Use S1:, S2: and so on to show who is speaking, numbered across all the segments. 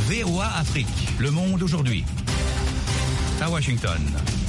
S1: VOA Afrique, le monde aujourd'hui. À Washington.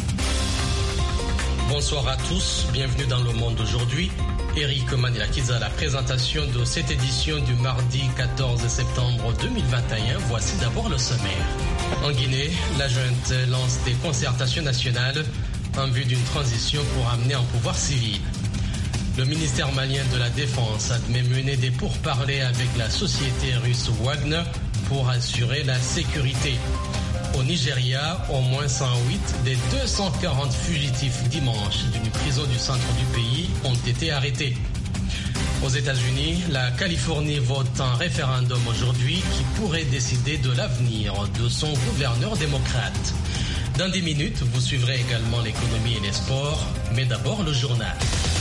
S2: Bonsoir à tous, bienvenue dans le monde aujourd'hui. Eric Manilakiza à la présentation de cette édition du mardi 14 septembre 2021. Voici d'abord le sommaire. En Guinée, la junte lance des concertations nationales en vue d'une transition pour amener un pouvoir civil. Le ministère malien de la Défense admet mener des pourparlers avec la société russe Wagner pour assurer la sécurité. Au Nigeria, au moins 108 des 240 fugitifs dimanche d'une prison du centre du pays ont été arrêtés. Aux États-Unis, la Californie vote un référendum aujourd'hui qui pourrait décider de l'avenir de son gouverneur démocrate. Dans 10 minutes, vous suivrez également l'économie et les sports, mais d'abord le journal.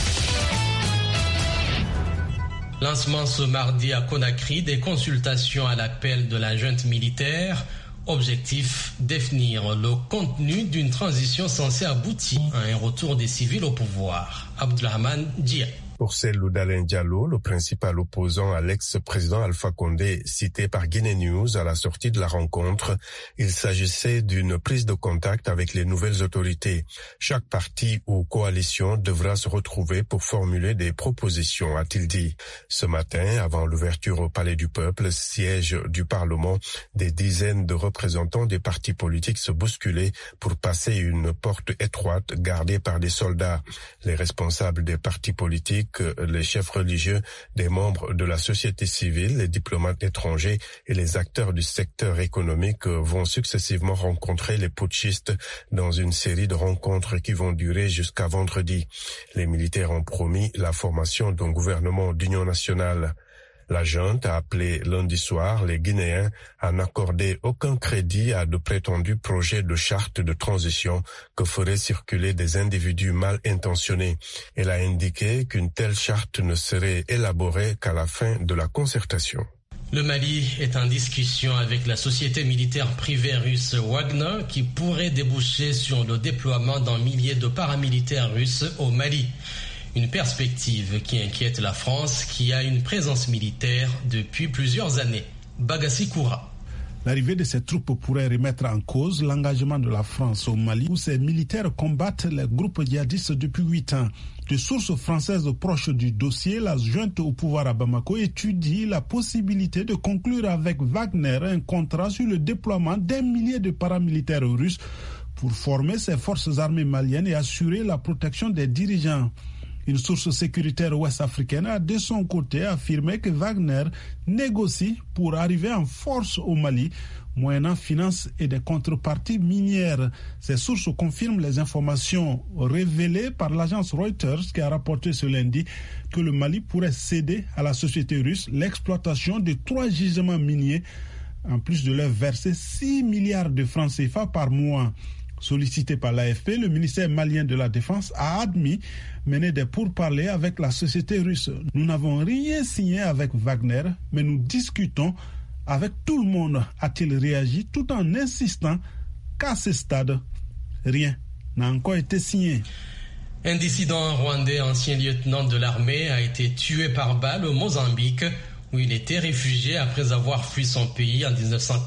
S2: Lancement ce mardi à Conakry des consultations à l'appel de la junte militaire. Objectif, définir le contenu d'une transition censée aboutir à un retour des civils au pouvoir. Abdulrahman Dia.
S3: Pour Cellou Dalein Diallo, le principal opposant à l'ex-président Alpha Condé, cité par Guinée News à la sortie de la rencontre, il s'agissait d'une prise de contact avec les nouvelles autorités. Chaque parti ou coalition devra se retrouver pour formuler des propositions, a-t-il dit. Ce matin, avant l'ouverture au Palais du Peuple, siège du Parlement, des dizaines de représentants des partis politiques se bousculaient pour passer une porte étroite gardée par des soldats. Les responsables des partis politiques, les chefs religieux, des membres de la société civile, les diplomates étrangers et les acteurs du secteur économique vont successivement rencontrer les putschistes dans une série de rencontres qui vont durer jusqu'à vendredi. Les militaires ont promis la formation d'un gouvernement d'union nationale. La junte a appelé lundi soir les Guinéens à n'accorder aucun crédit à de prétendus projets de charte de transition que feraient circuler des individus mal intentionnés. Elle a indiqué qu'une telle charte ne serait élaborée qu'à la fin de la concertation.
S2: Le Mali est en discussion avec la société militaire privée russe Wagner qui pourrait déboucher sur le déploiement d'un millier de paramilitaires russes au Mali. Une perspective qui inquiète la France, qui a une présence militaire depuis plusieurs années. Bagassi Koura.
S4: L'arrivée de ces troupes pourrait remettre en cause l'engagement de la France au Mali, où ces militaires combattent les groupes djihadistes depuis 8 ans. De sources françaises proches du dossier, la junte au pouvoir à Bamako étudie la possibilité de conclure avec Wagner un contrat sur le déploiement d'un millier de paramilitaires russes pour former ces forces armées maliennes et assurer la protection des dirigeants. Une source sécuritaire ouest-africaine a de son côté affirmé que Wagner négocie pour arriver en force au Mali, moyennant finances et des contreparties minières. Ces sources confirment les informations révélées par l'agence Reuters qui a rapporté ce lundi que le Mali pourrait céder à la société russe l'exploitation de 3 gisements miniers, en plus de leur verser 6 milliards de francs CFA par mois. Sollicité par l'AFP, le ministère malien de la Défense a admis mener des pourparlers avec la société russe. Nous n'avons rien signé avec Wagner, mais nous discutons avec tout le monde, a-t-il réagi, tout en insistant qu'à ce stade, rien n'a encore été signé.
S2: Un dissident rwandais, ancien lieutenant de l'armée, a été tué par balle au Mozambique, où il était réfugié après avoir fui son pays en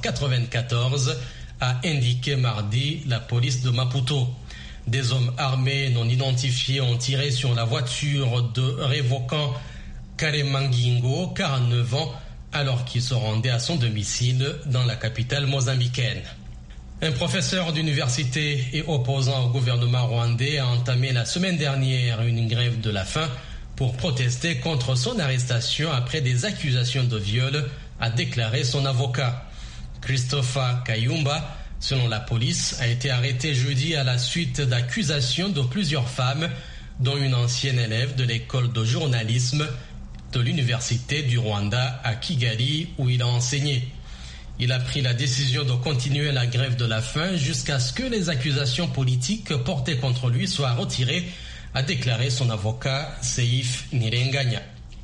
S2: 1994, a indiqué mardi la police de Maputo. Des hommes armés non identifiés ont tiré sur la voiture de Révoquant Karemangingo, 49 ans, alors qu'il se rendait à son domicile dans la capitale mozambicaine. Un professeur d'université et opposant au gouvernement rwandais a entamé la semaine dernière une grève de la faim pour protester contre son arrestation après des accusations de viol, a déclaré son avocat. Christopher Kayumba, selon la police, a été arrêté jeudi à la suite d'accusations de plusieurs femmes, dont une ancienne élève de l'école de journalisme de l'université du Rwanda à Kigali, où il a enseigné. Il a pris la décision de continuer la grève de la faim jusqu'à ce que les accusations politiques portées contre lui soient retirées, a déclaré son avocat Seif Nirenganya.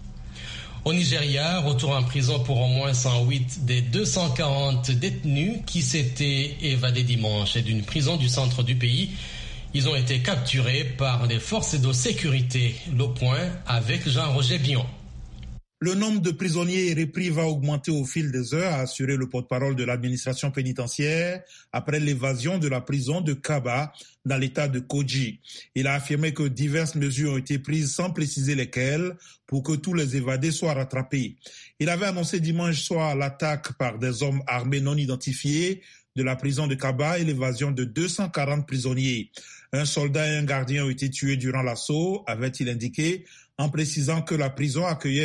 S2: Au Nigeria, retour en prison pour au moins 108 des 240 détenus qui s'étaient évadés dimanche d'une prison du centre du pays. Ils ont été capturés par les forces de sécurité. Le point avec Jean-Roger Bion.
S5: Le nombre de prisonniers repris va augmenter au fil des heures, a assuré le porte-parole de l'administration pénitentiaire après l'évasion de la prison de Kaba dans l'état de Kogi. Il a affirmé que diverses mesures ont été prises sans préciser lesquelles pour que tous les évadés soient rattrapés. Il avait annoncé dimanche soir l'attaque par des hommes armés non identifiés de la prison de Kaba et l'évasion de 240 prisonniers. Un soldat et un gardien ont été tués durant l'assaut, avait-il indiqué, en précisant que la prison accueillait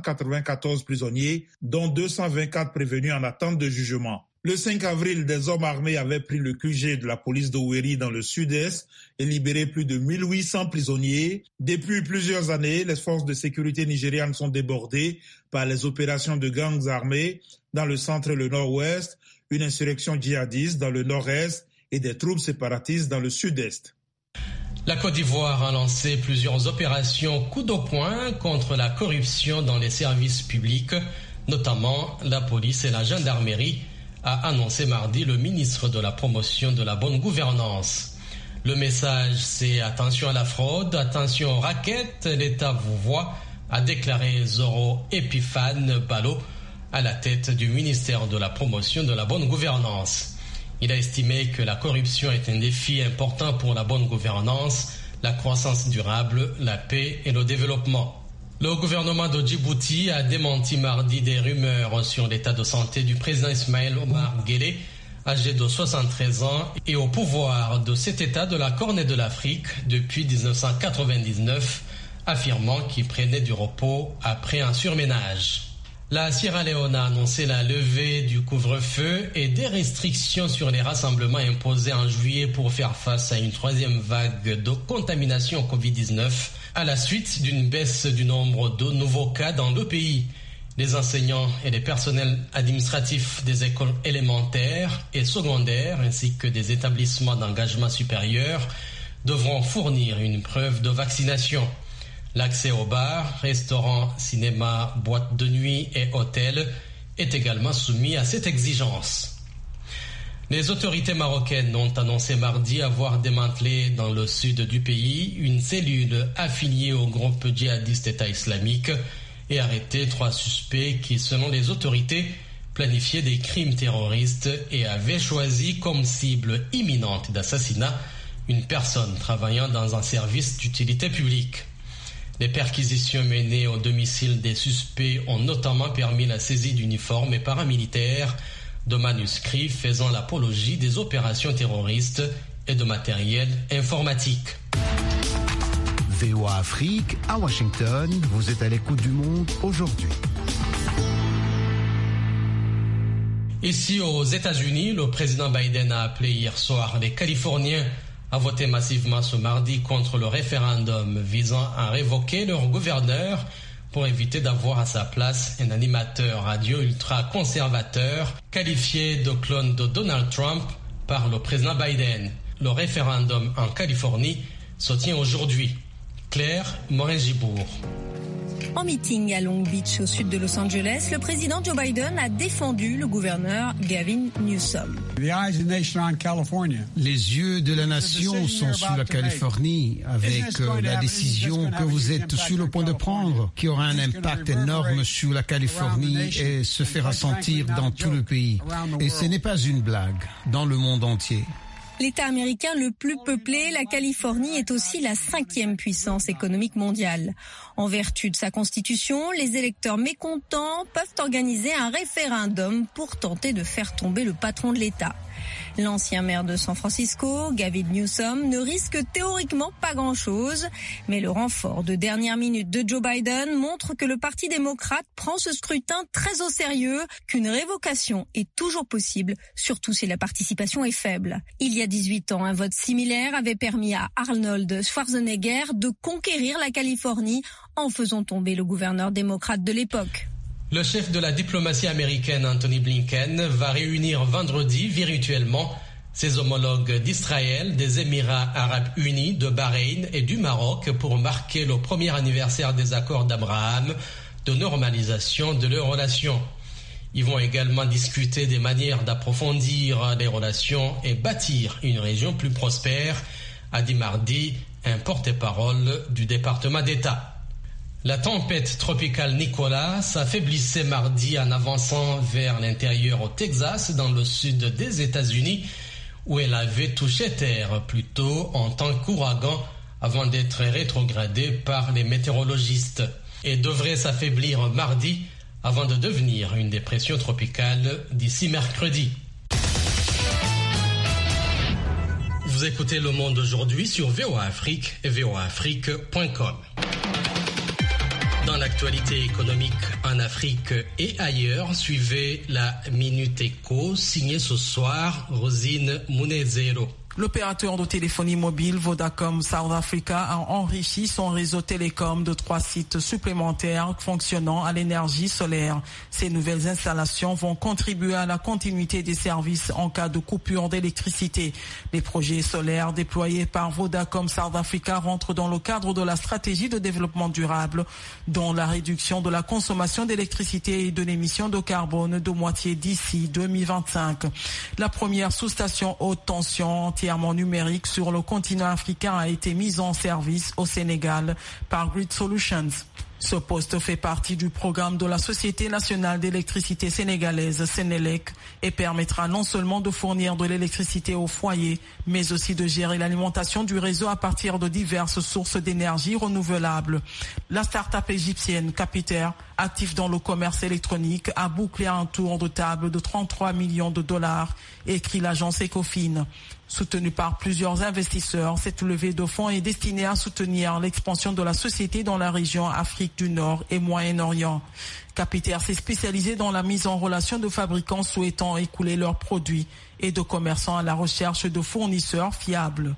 S5: 294 prisonniers, dont 224 prévenus en attente de jugement. Le 5 avril, des hommes armés avaient pris le QG de la police d'Owerri dans le sud-est et libéré plus de 1800 prisonniers. Depuis plusieurs années, les forces de sécurité nigérianes sont débordées par les opérations de gangs armés dans le centre et le nord-ouest, une insurrection djihadiste dans le nord-est et des troupes séparatistes dans le sud-est.
S2: La Côte d'Ivoire a lancé plusieurs opérations coup de poing contre la corruption dans les services publics, notamment la police et la gendarmerie, a annoncé mardi le ministre de la Promotion de la bonne gouvernance. Le message, c'est attention à la fraude, attention aux raquettes, l'État vous voit, a déclaré Zoro Epiphane Balo à la tête du ministère de la Promotion de la bonne gouvernance. Il a estimé que la corruption est un défi important pour la bonne gouvernance, la croissance durable, la paix et le développement. Le gouvernement de Djibouti a démenti mardi des rumeurs sur l'état de santé du président Ismaël Omar Guelleh, âgé de 73 ans et au pouvoir de cet état de la Corne de l'Afrique depuis 1999, affirmant qu'il prenait du repos après un surménage. La Sierra Leone a annoncé la levée du couvre-feu et des restrictions sur les rassemblements imposés en juillet pour faire face à une troisième vague de contamination Covid-19 à la suite d'une baisse du nombre de nouveaux cas dans le pays. Les enseignants et les personnels administratifs des écoles élémentaires et secondaires ainsi que des établissements d'engagement supérieur devront fournir une preuve de vaccination. L'accès aux bars, restaurants, cinémas, boîtes de nuit et hôtels est également soumis à cette exigence. Les autorités marocaines ont annoncé mardi avoir démantelé dans le sud du pays une cellule affiliée au groupe djihadiste État islamique et arrêté 3 suspects qui, selon les autorités, planifiaient des crimes terroristes et avaient choisi comme cible imminente d'assassinat une personne travaillant dans un service d'utilité publique. Les perquisitions menées au domicile des suspects ont notamment permis la saisie d'uniformes et paramilitaires, de manuscrits faisant l'apologie des opérations terroristes et de matériel informatique.
S6: VOA Afrique, à Washington, vous êtes à l'écoute du monde aujourd'hui.
S2: Ici aux États-Unis, le président Biden a appelé hier soir les Californiens à voter massivement ce mardi contre le référendum visant à révoquer leur gouverneur pour éviter d'avoir à sa place un animateur radio ultra-conservateur qualifié de clone de Donald Trump par le président Biden. Le référendum en Californie se tient aujourd'hui. Claire Morin-Gibourg.
S7: En meeting à Long Beach, au sud de Los Angeles, le président Joe Biden a défendu le gouverneur Gavin Newsom.
S8: Les yeux de la nation sont sur la Californie avec la décision que vous êtes sur le point de prendre, qui aura un impact énorme sur la Californie et se fera sentir dans tout le pays. Et ce n'est pas une blague, dans le monde entier.
S7: L'État américain le plus peuplé, la Californie est aussi la 5e puissance économique mondiale. En vertu de sa constitution, les électeurs mécontents peuvent organiser un référendum pour tenter de faire tomber le patron de l'État. L'ancien maire de San Francisco, Gavin Newsom, ne risque théoriquement pas grand-chose, mais le renfort de dernière minute de Joe Biden montre que le Parti démocrate prend ce scrutin très au sérieux, qu'une révocation est toujours possible, surtout si la participation est faible. Il y a 18 ans, un vote similaire avait permis à Arnold Schwarzenegger de conquérir la Californie en faisant tomber le gouverneur démocrate de l'époque.
S2: Le chef de la diplomatie américaine, Anthony Blinken, va réunir vendredi virtuellement ses homologues d'Israël, des Émirats arabes unis, de Bahreïn et du Maroc pour marquer le premier anniversaire des accords d'Abraham de normalisation de leurs relations. Ils vont également discuter des manières d'approfondir les relations et bâtir une région plus prospère, a dit mardi un porte-parole du département d'État. La tempête tropicale Nicolas s'affaiblissait mardi en avançant vers l'intérieur au Texas, dans le sud des États-Unis, où elle avait touché terre plus tôt en tant qu'ouragan avant d'être rétrogradée par les météorologistes. Et devrait s'affaiblir mardi avant de devenir une dépression tropicale d'ici mercredi. Vous écoutez Le Monde aujourd'hui sur VOA Afrique et voaafrique.com. Dans l'actualité économique en Afrique et ailleurs, suivez la Minute Éco, signée ce soir Rosine Munezero.
S9: L'opérateur de téléphonie mobile Vodacom South Africa a enrichi son réseau télécom de 3 sites supplémentaires fonctionnant à l'énergie solaire. Ces nouvelles installations vont contribuer à la continuité des services en cas de coupure d'électricité. Les projets solaires déployés par Vodacom South Africa rentrent dans le cadre de la stratégie de développement durable, dont la réduction de la consommation d'électricité et de l'émission de carbone de moitié d'ici 2025. La première sous-station haute tension entièrement numérique sur le continent africain a été mise en service au Sénégal par Grid Solutions. Ce poste fait partie du programme de la Société nationale d'électricité sénégalaise Sénélec et permettra non seulement de fournir de l'électricité aux foyers, mais aussi de gérer l'alimentation du réseau à partir de diverses sources d'énergie renouvelables. La start-up égyptienne Capitaire, active dans le commerce électronique, a bouclé un tour de table de 33 millions de dollars, écrit l'agence Ecofin. Soutenue par plusieurs investisseurs, cette levée de fonds est destinée à soutenir l'expansion de la société dans la région Afrique du Nord et Moyen-Orient. Capitaire s'est spécialisé dans la mise en relation de fabricants souhaitant écouler leurs produits et de commerçants à la recherche de fournisseurs fiables.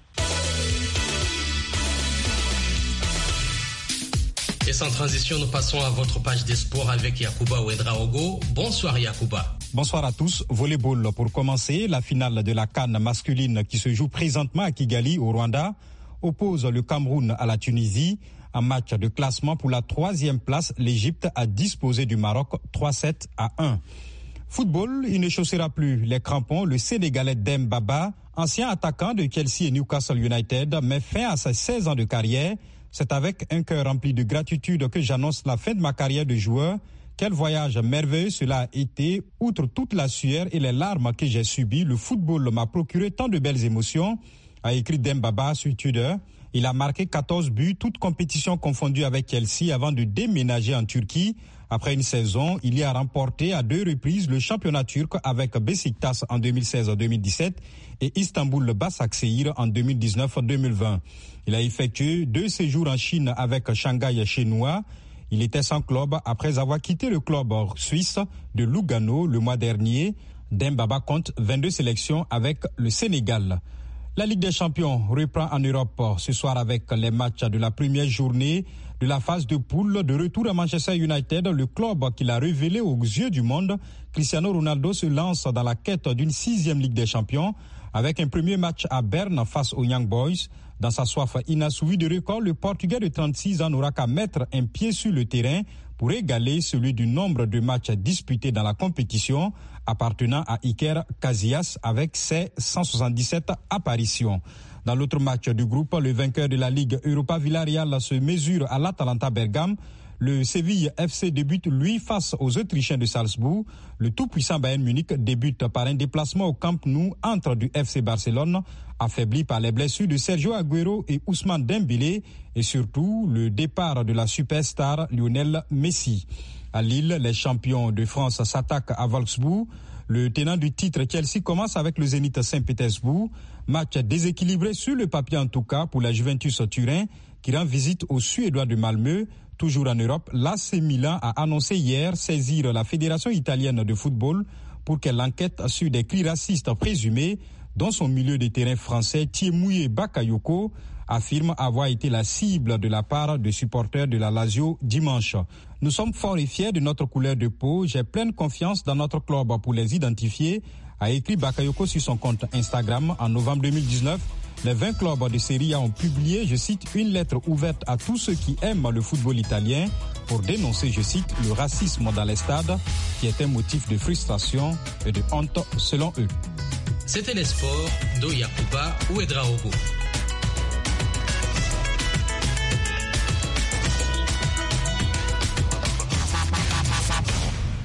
S2: Et sans transition, nous passons à votre page des sports avec Yacouba Ouedraogo. Bonsoir Yacouba.
S10: Bonsoir à tous. Volleyball pour commencer. La finale de la CAN masculine qui se joue présentement à Kigali au Rwanda oppose le Cameroun à la Tunisie. Un match de classement pour la 3e place. L'Égypte a disposé du Maroc 3-7 à 1. Football, il ne chaussera plus les crampons. Le Sénégalais Dembaba, ancien attaquant de Chelsea et Newcastle United, met fin à ses 16 ans de carrière. C'est avec un cœur rempli de gratitude que j'annonce la fin de ma carrière de joueur. Quel voyage merveilleux cela a été. Outre toute la sueur et les larmes que j'ai subies, le football m'a procuré tant de belles émotions, a écrit Dembaba sur Twitter. Il a marqué 14 buts, toutes compétitions confondues avec Chelsea avant de déménager en Turquie. Après une saison, il y a remporté à 2 reprises le championnat turc avec Beşiktaş en 2016-2017 et Istanbul Başakşehir en 2019-2020. Il a effectué 2 séjours en Chine avec Shanghai Shenhua. Il était sans club après avoir quitté le club suisse de Lugano le mois dernier. Dembaba compte 22 sélections avec le Sénégal. La Ligue des Champions reprend en Europe ce soir avec les matchs de la première journée de la phase de poule. De retour à Manchester United, le club qu'il a révélé aux yeux du monde, Cristiano Ronaldo se lance dans la quête d'une 6e Ligue des Champions avec un premier match à Berne face aux Young Boys. Dans sa soif inassouvie de record, le Portugais de 36 ans n'aura qu'à mettre un pied sur le terrain pour égaler celui du nombre de matchs disputés dans la compétition appartenant à Iker Casillas avec ses 177 apparitions. Dans l'autre match du groupe, le vainqueur de la Ligue Europa Villarreal se mesure à l'Atalanta Bergame. Le Séville FC débute, lui, face aux Autrichiens de Salzbourg. Le tout-puissant Bayern Munich débute par un déplacement au Camp Nou entre du FC Barcelone, affaibli par les blessures de Sergio Agüero et Ousmane Dembélé, et surtout le départ de la superstar Lionel Messi. À Lille, les champions de France s'attaquent à Wolfsburg. Le tenant du titre Chelsea commence avec le Zénith Saint-Pétersbourg. Match déséquilibré sur le papier en tout cas pour la Juventus Turin qui rend visite aux Suédois de Malmö. Toujours en Europe, l'AC Milan a annoncé hier saisir la Fédération italienne de football pour qu'elle enquête sur des cris racistes présumés dont son milieu de terrain français Thiemouye Bakayoko affirme avoir été la cible de la part de supporters de la Lazio dimanche. Nous sommes forts et fiers de notre couleur de peau. J'ai pleine confiance dans notre club pour les identifier, a écrit Bakayoko sur son compte Instagram en novembre 2019. Les 20 clubs de Serie A ont publié, je cite, une lettre ouverte à tous ceux qui aiment le football italien pour dénoncer, je cite, le racisme dans les stades qui est un motif de frustration et de honte selon eux.
S2: C'était les sports de Yacouba Ouedraogo.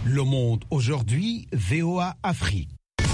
S6: Le Monde aujourd'hui, VOA Afrique.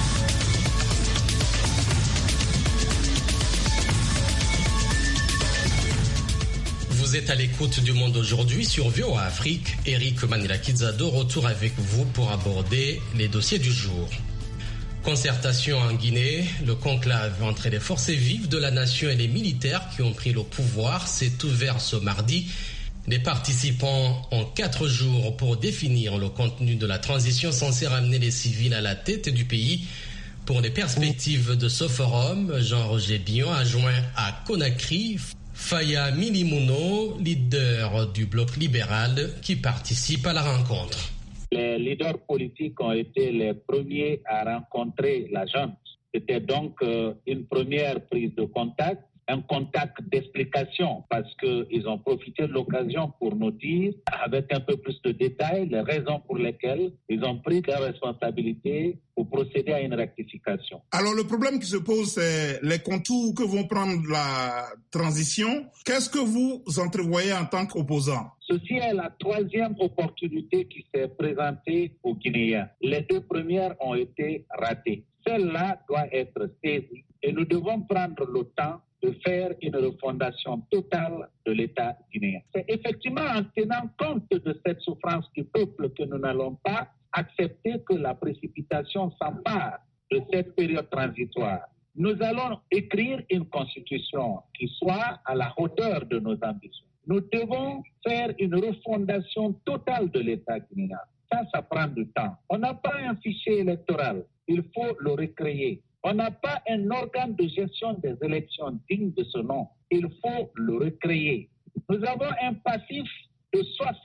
S2: Vous êtes à l'écoute du Monde aujourd'hui sur VOA Afrique. Eric Manilakidza de retour avec vous pour aborder les dossiers du jour. Concertation en Guinée, le conclave entre les forces vives de la nation et les militaires qui ont pris le pouvoir s'est ouvert ce mardi. Les participants ont 4 jours pour définir le contenu de la transition censée ramener les civils à la tête du pays. Pour les perspectives de ce forum, Jean-Roger Billon a joint à Conakry Faya Milimono, leader du bloc libéral, qui participe à la rencontre.
S11: Les leaders politiques ont été les premiers à rencontrer la junte. C'était donc une première prise de contact, un contact d'explication, parce qu'ils ont profité de l'occasion pour nous dire, avec un peu plus de détails, les raisons pour lesquelles ils ont pris leurs responsabilités pour procéder à une rectification.
S5: Alors le problème qui se pose, c'est les contours que vont prendre la transition. Qu'est-ce que vous entrevoyez en tant qu'opposant?
S11: Ceci est la 3e opportunité qui s'est présentée aux Guinéens. Les 2 premières ont été ratées. Celle-là doit être saisie et nous devons prendre le temps de faire une refondation totale de l'État guinéen. C'est effectivement en tenant compte de cette souffrance du peuple que nous n'allons pas accepter que la précipitation s'empare de cette période transitoire. Nous allons écrire une constitution qui soit à la hauteur de nos ambitions. Nous devons faire une refondation totale de l'État guinéen. Ça prend du temps. On n'a pas un fichier électoral, il faut le recréer. On n'a pas un organe de gestion des élections digne de ce nom. Il faut le recréer. Nous avons un passif de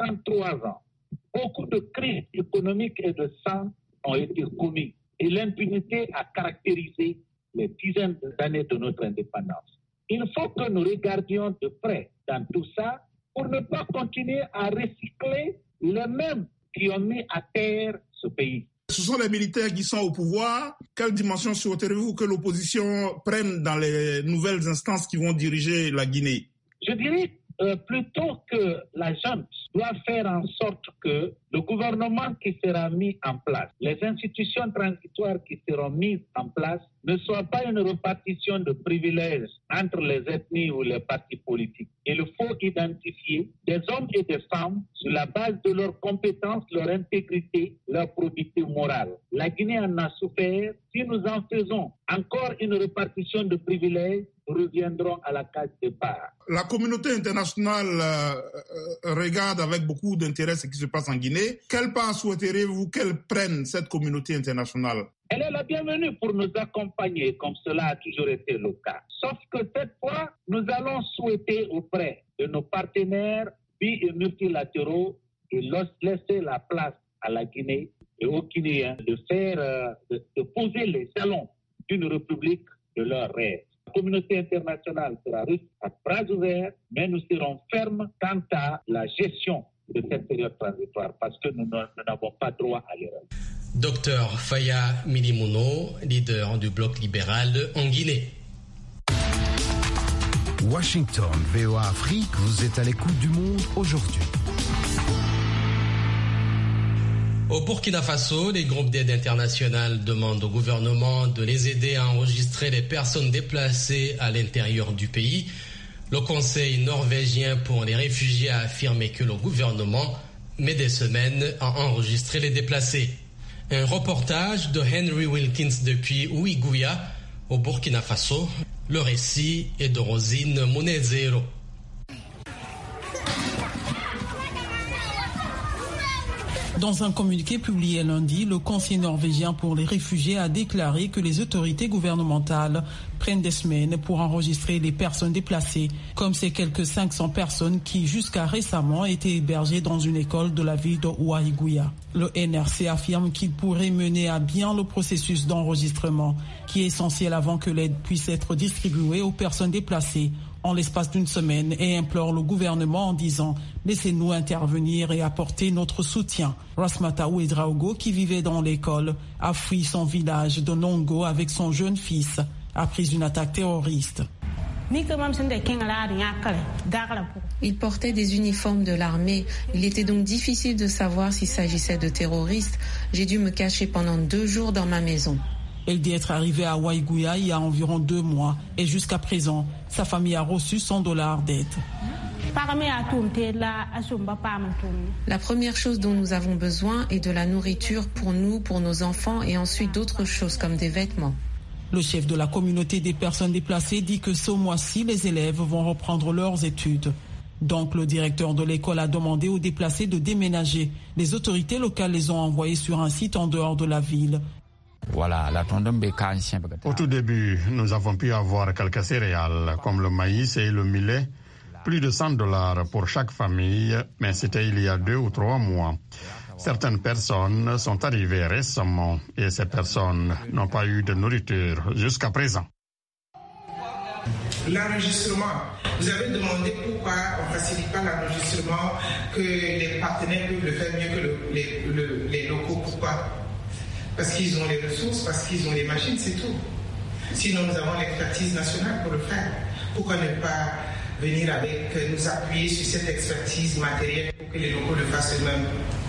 S11: 63 ans. Beaucoup de crises économiques et de sang ont été commis. Et l'impunité a caractérisé les dizaines d'années de notre indépendance. Il faut que nous regardions de près dans tout ça pour ne pas continuer à recycler les mêmes qui ont mis à terre ce pays.
S5: Ce sont les militaires qui sont au pouvoir. Quelle dimension souhaiteriez-vous que l'opposition prenne dans les nouvelles instances qui vont diriger la Guinée?
S11: Je dirais plutôt que la junte doit faire en sorte que le gouvernement qui sera mis en place, les institutions transitoires qui seront mises en place, ne soient pas une répartition de privilèges entre les ethnies ou les partis politiques. Il faut identifier des hommes et des femmes sur la base de leurs compétences, leur intégrité, leur probité morale. La Guinée en a souffert. Si nous en faisons encore une répartition de privilèges, nous reviendrons à la case départ.
S5: La communauté internationale regarde avec beaucoup d'intérêt ce qui se passe en Guinée. Quelle part souhaiteriez-vous qu'elle prenne, cette communauté internationale?
S11: Elle est la bienvenue pour nous accompagner, comme cela a toujours été le cas. Sauf que cette fois, nous allons souhaiter auprès de nos partenaires bi- et multilatéraux et laisser la place à la Guinée et aux Guinéens de poser les jalons d'une république de leur rêve. La communauté internationale sera reçue à bras ouverts, mais nous serons fermes quant à la gestion de cette période transitoire parce que nous n'avons pas droit à l'erreur.
S2: Docteur Faya Milimono, leader du bloc libéral en Guinée.
S6: Washington, VOA Afrique, vous êtes à l'écoute du Monde aujourd'hui.
S2: Au Burkina Faso, les groupes d'aide internationale demandent au gouvernement de les aider à enregistrer les personnes déplacées à l'intérieur du pays. Le Conseil norvégien pour les réfugiés a affirmé que le gouvernement met des semaines à enregistrer les déplacés. Un reportage de Henry Wilkins depuis Ouiguya, au Burkina Faso. Le récit est de Rosine Munezero.
S9: Dans un communiqué publié lundi, le Conseil norvégien pour les réfugiés a déclaré que les autorités gouvernementales prennent des semaines pour enregistrer les personnes déplacées, comme ces quelques 500 personnes qui, jusqu'à récemment, étaient hébergées dans une école de la ville de Ouaïgouya. Le NRC affirme qu'il pourrait mener à bien le processus d'enregistrement, qui est essentiel avant que l'aide puisse être distribuée aux personnes déplacées en l'espace d'une semaine, et implore le gouvernement en disant « Laissez-nous intervenir et apporter notre soutien ». Rasmata Ouedraogo, qui vivait dans l'école, a fui son village de Nongo avec son jeune fils après une attaque terroriste.
S12: Ils portaient des uniformes de l'armée. Il était donc difficile de savoir s'il s'agissait de terroristes. J'ai dû me cacher pendant 2 jours dans ma maison.
S9: Elle dit être arrivée à Waiguya il y a environ 2 mois et jusqu'à présent, sa famille a reçu $100 d'aide.
S12: La première chose dont nous avons besoin est de la nourriture pour nous, pour nos enfants et ensuite d'autres choses comme des vêtements.
S9: Le chef de la communauté des personnes déplacées dit que ce mois-ci, les élèves vont reprendre leurs études. Donc, le directeur de l'école a demandé aux déplacés de déménager. Les autorités locales les ont envoyés sur un site en dehors de la ville.
S13: Au tout début, nous avons pu avoir quelques céréales, comme le maïs et le millet. Plus de $100 pour chaque famille, mais c'était il y a 2 ou 3 mois. Certaines personnes sont arrivées récemment et ces personnes n'ont pas eu de nourriture jusqu'à présent.
S14: L'enregistrement, vous avez demandé pourquoi on ne facilite pas l'enregistrement, que les partenaires peuvent le faire mieux que les locaux. Pourquoi? Parce qu'ils ont les ressources, parce qu'ils ont les machines, c'est tout. Sinon, nous avons l'expertise nationale pour le faire. Pourquoi ne pas venir nous appuyer sur cette expertise matérielle pour que les locaux le fassent eux-mêmes?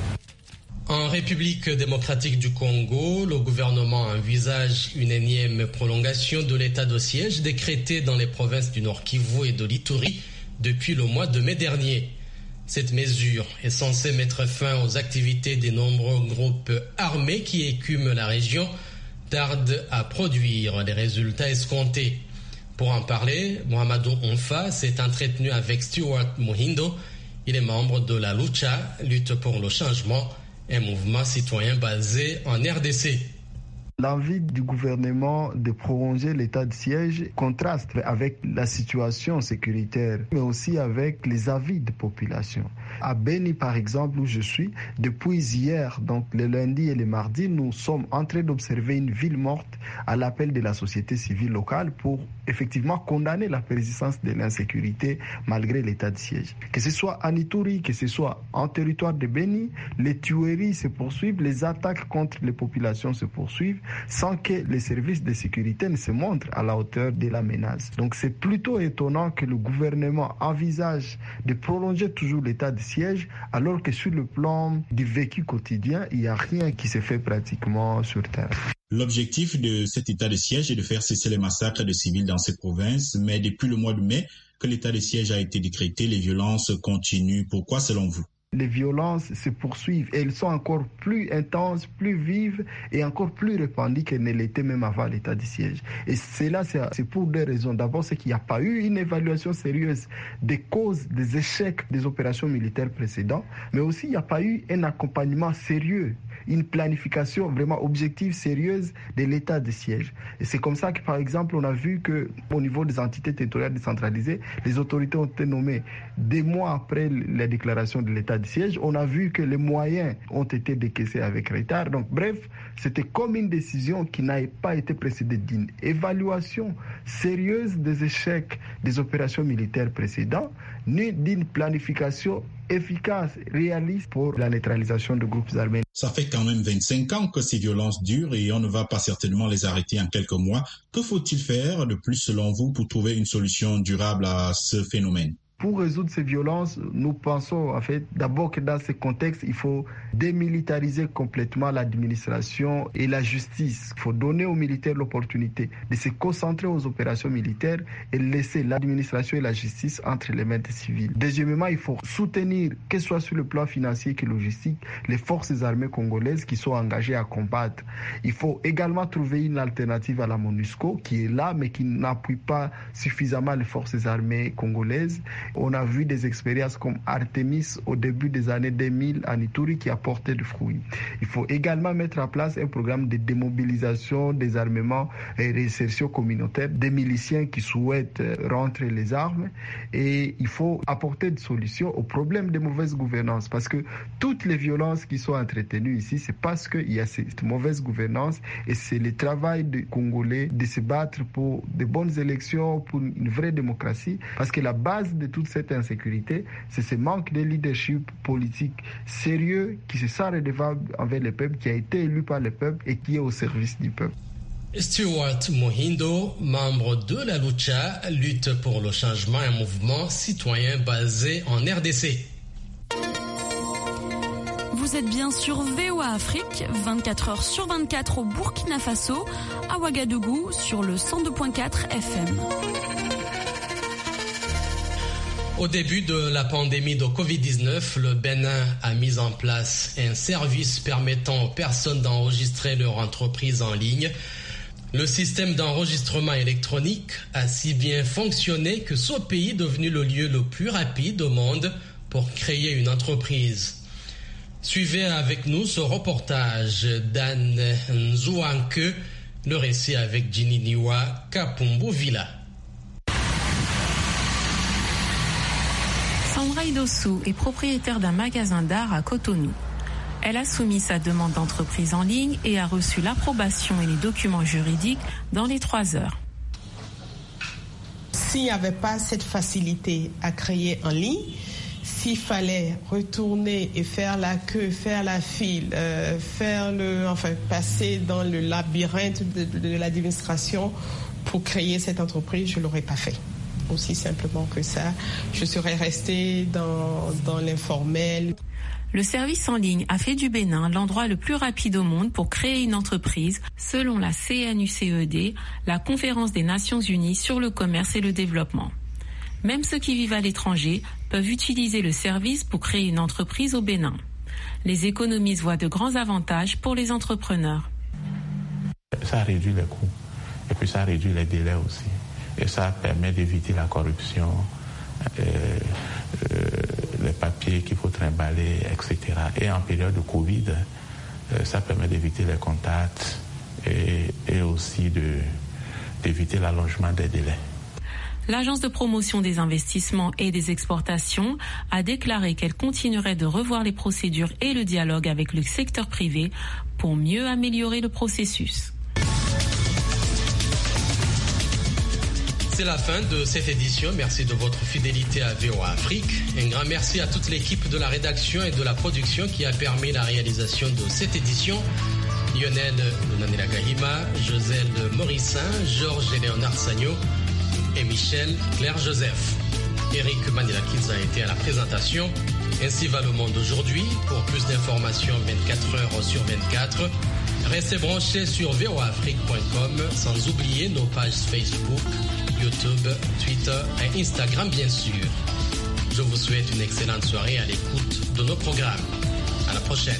S2: En République démocratique du Congo, le gouvernement envisage une énième prolongation de l'état de siège décrété dans les provinces du Nord Kivu et de l'Ituri depuis le mois de mai dernier. Cette mesure est censée mettre fin aux activités des nombreux groupes armés qui écument la région, tardent à produire les résultats escomptés. Pour en parler, Mohamedou Onfa s'est entretenu avec Stuart Muhindo. Il est membre de la Lucha, Lutte pour le changement, un mouvement citoyen basé en RDC.
S15: L'envie du gouvernement de prolonger l'état de siège contraste avec la situation sécuritaire, mais aussi avec les avis de population. À Beni, par exemple, où je suis, depuis hier, donc le lundi et le mardi, nous sommes en train d'observer une ville morte à l'appel de la société civile locale pour effectivement condamner la persistance de l'insécurité malgré l'état de siège. Que ce soit en Ituri, que ce soit en territoire de Beni, les tueries se poursuivent, les attaques contre les populations se poursuivent, sans que les services de sécurité ne se montrent à la hauteur de la menace. Donc c'est plutôt étonnant que le gouvernement envisage de prolonger toujours l'état de siège, alors que sur le plan du vécu quotidien, il n'y a rien qui se fait pratiquement sur terre.
S16: L'objectif de cet état de siège est de faire cesser les massacres de civils dans ces provinces, mais depuis le mois de mai que l'état de siège a été décrété, les violences continuent. Pourquoi selon vous ?
S15: Les violences se poursuivent et elles sont encore plus intenses, plus vives et encore plus répandues qu'elles ne l'étaient même avant l'état de siège. Et cela, c'est pour 2 raisons. D'abord, c'est qu'il n'y a pas eu une évaluation sérieuse des causes des échecs des opérations militaires précédentes, mais aussi il n'y a pas eu un accompagnement sérieux, une planification vraiment objective, sérieuse de l'état de siège. Et c'est comme ça que, par exemple, on a vu qu'au niveau des entités territoriales décentralisées, les autorités ont été nommées 2 mois après la déclaration de l'état de siège. On a vu que les moyens ont été décaissés avec retard. Donc, bref, c'était comme une décision qui n'a pas été précédée d'une évaluation sérieuse des échecs des opérations militaires précédentes, ni d'une planification efficace, réaliste pour la neutralisation de groupes armés.
S16: Ça fait quand même 25 ans que ces violences durent et on ne va pas certainement les arrêter en quelques mois. Que faut-il faire de plus selon vous pour trouver une solution durable à ce phénomène ?
S15: Pour résoudre ces violences, nous pensons en fait d'abord que dans ce contexte, il faut démilitariser complètement l'administration et la justice. Il faut donner aux militaires l'opportunité de se concentrer aux opérations militaires et laisser l'administration et la justice entre les mains des civils. Deuxièmement, il faut soutenir, que ce soit sur le plan financier que logistique, les forces armées congolaises qui sont engagées à combattre. Il faut également trouver une alternative à la MONUSCO qui est là mais qui n'appuie pas suffisamment les forces armées congolaises. On a vu des expériences comme Artemis au début des années 2000 en Ituri qui a porté du fruit. Il faut également mettre en place un programme de démobilisation, désarmement et réinsertion communautaire des miliciens qui souhaitent rentrer les armes. Et il faut apporter des solutions aux problèmes de mauvaise gouvernance parce que toutes les violences qui sont entretenues ici, c'est parce qu'il y a cette mauvaise gouvernance et c'est le travail des Congolais de se battre pour de bonnes élections, pour une vraie démocratie parce que la base de toute cette insécurité, c'est ce manque de leadership politique sérieux qui se sent redevable envers le peuple, qui a été élu par le peuple et qui est au service du peuple.
S2: Stuart Mohindo, membre de la Lucha, lutte pour le changement, un mouvement citoyen basé en RDC.
S17: Vous êtes bien sur VOA Afrique, 24h sur 24 au Burkina Faso, à Ouagadougou sur le 102.4 FM.
S2: Au début de la pandémie de Covid-19, le Bénin a mis en place un service permettant aux personnes d'enregistrer leur entreprise en ligne. Le système d'enregistrement électronique a si bien fonctionné que ce pays est devenu le lieu le plus rapide au monde pour créer une entreprise. Suivez avec nous ce reportage d'Anne Nzouanke, le récit avec Jininiwa Kapumbu Villa.
S12: Sandra Idossou est propriétaire d'un magasin d'art à Cotonou. Elle a soumis sa demande d'entreprise en ligne et a reçu l'approbation et les documents juridiques dans les 3 heures.
S14: S'il n'y avait pas cette facilité à créer en ligne, s'il fallait retourner et faire la queue, faire la file, passer dans le labyrinthe de l'administration pour créer cette entreprise, je ne l'aurais pas fait. Aussi simplement que ça, je serais restée dans l'informel.
S12: Le service en ligne a fait du Bénin l'endroit le plus rapide au monde pour créer une entreprise, selon la CNUCED, la Conférence des Nations Unies sur le commerce et le développement. Même ceux qui vivent à l'étranger peuvent utiliser le service pour créer une entreprise au Bénin. Les économistes voient de grands avantages pour les entrepreneurs.
S18: Ça réduit les coûts et puis ça réduit les délais aussi. Et ça permet d'éviter la corruption, les papiers qu'il faut trimballer, etc. Et en période de Covid, ça permet d'éviter les contacts et aussi d'éviter l'allongement des délais.
S12: L'Agence de promotion des investissements et des exportations a déclaré qu'elle continuerait de revoir les procédures et le dialogue avec le secteur privé pour mieux améliorer le processus.
S2: C'est la fin de cette édition. Merci de votre fidélité à VOA Afrique. Un grand merci à toute l'équipe de la rédaction et de la production qui a permis la réalisation de cette édition. Lionel Lunanila Gahima, Joselle Morissin, Georges et Léonard Sagno et Michel Claire-Joseph. Eric Manilakis a été à la présentation. Ainsi va le monde aujourd'hui. Pour plus d'informations 24 heures sur 24, restez branchés sur voaafrique.com, sans oublier nos pages Facebook, YouTube, Twitter et Instagram bien sûr. Je vous souhaite une excellente soirée à l'écoute de nos programmes. À la prochaine.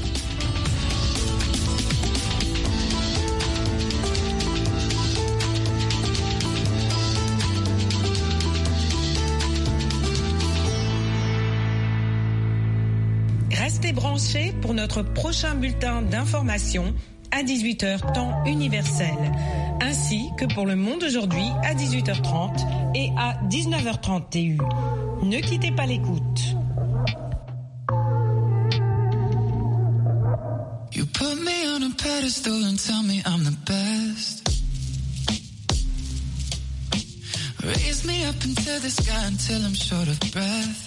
S19: Restez branchés pour notre prochain bulletin d'information à 18h temps universel, ainsi que pour le monde aujourd'hui à 18h30 et à 19h30 TU. Ne quittez pas l'écoute.
S20: You put me on a pedestal and tell me I'm the best. Raise me up into the sky until I'm short of breath.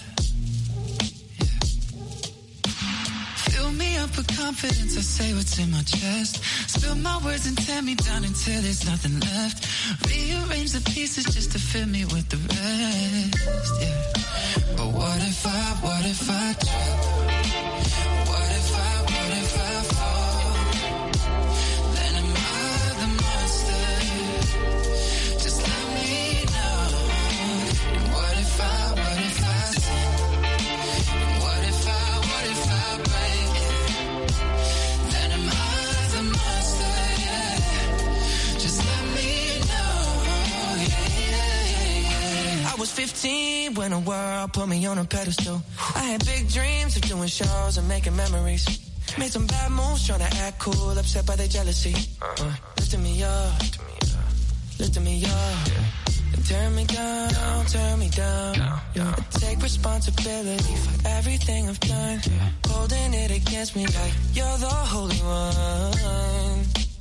S20: Fill me up with confidence, I say what's in my chest. Spill my words and tear me down until there's nothing left. Rearrange the pieces just to fill me with the rest, yeah. But what if I trip? What if I fall? Then am I the monster? Just let me know. And what if I sin? And what if I break? Then am I the monster, yeah. Just let me know, yeah. I was 15 when the world put me on a pedestal. I had big dreams of doing shows and making memories. Made some bad moves trying to act cool, upset by their jealousy. Lifting me up, lifting me up. And turn me down. I take responsibility for everything I've done. Holding it against me like you're the holy one.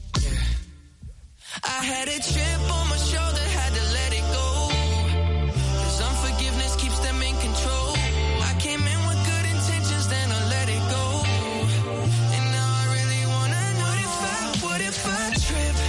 S20: I had a chip on my shoulder, had to let it go. 'Cause unforgiveness keeps them in control. I came in with good intentions, then I let it go. And now I really wanna know what if I trip?